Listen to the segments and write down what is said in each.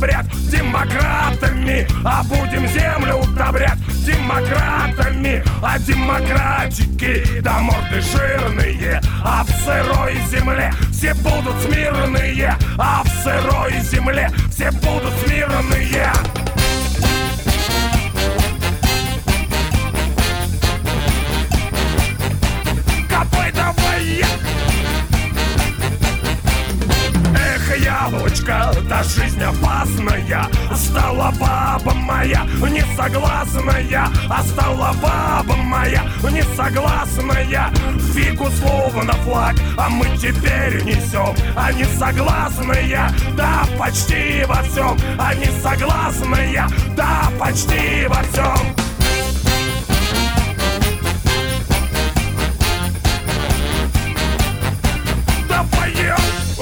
удобрять демократами, а будем землю удобрять демократами. А демократики до морды жирные, а в сырой земле все будут смирные, а в сырой земле все будут смирные. Копытовые! Эх, яблочко, да жизнь опасная, стала баба моя несогласная, а стала баба моя несогласная. Фигу словно флаг, а мы теперь несем, а несогласные, да почти во всем, а несогласные, да почти во всем. Да поем!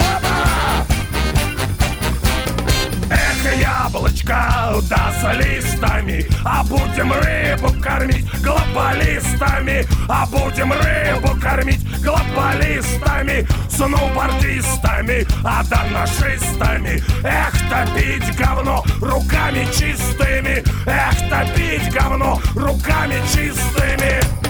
Яблочко, да с листами, а будем рыбу кормить глобалистами, а будем рыбу кормить глобалистами, сноубордистами, а да нашистами. Эх, топить говно руками чистыми, эх, топить говно руками чистыми.